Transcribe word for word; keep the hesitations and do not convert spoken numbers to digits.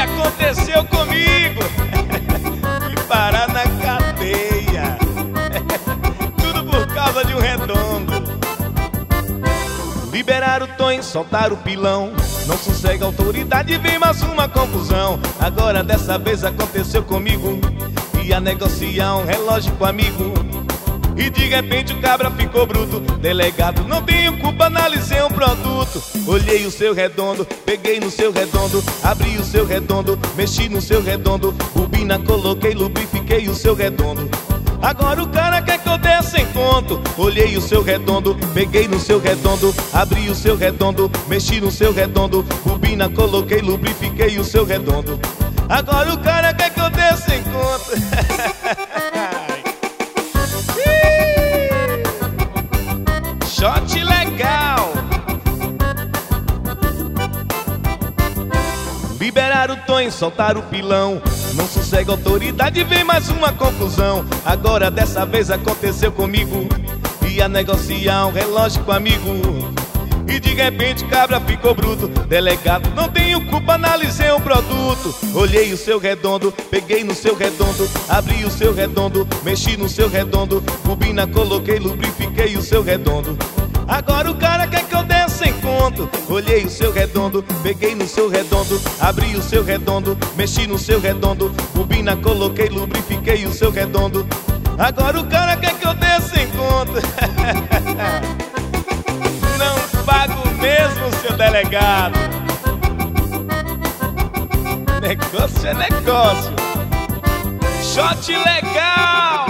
aconteceu comigo. Fui parar na cadeia. Tudo por causa de um redondo. Liberar o Tonho, soltar o pilão. Não sossega a autoridade, vem mais uma confusão. Agora dessa vez aconteceu comigo. Ia negociar um relógio com amigo e de repente o cabra ficou bruto. Delegado, não tenho culpa, analisei um produto. Olhei o seu redondo, peguei no seu redondo, abri o seu redondo, mexi no seu redondo, bobina, coloquei, lubrifiquei o seu redondo. Agora o cara quer que eu dê sem conto. Olhei o seu redondo, peguei no seu redondo, abri o seu redondo, mexi no seu redondo, bobina, coloquei, lubrifiquei o seu redondo. Agora o cara quer que eu dê sem conto. Shot legal. Liberar o Tonho, soltar o pilão. Não sossega a autoridade, vem mais uma confusão. Agora dessa vez aconteceu comigo. Ia negociar um relógio com amigo e de repente o cabra ficou bruto. Delegado, não tenho culpa, analisei um produto. Olhei o seu redondo, peguei no seu redondo, abri o seu redondo, mexi no seu redondo, bobina, coloquei, lubrifiquei o seu redondo. Agora o cara quer que eu dê sem conto. Olhei o seu redondo, peguei no seu redondo, abri o seu redondo, mexi no seu redondo, bobina, coloquei, lubrifiquei o seu redondo. Agora o cara quer que eu dê sem conto. Não pago mesmo, seu delegado. Negócio é negócio. Shot legal.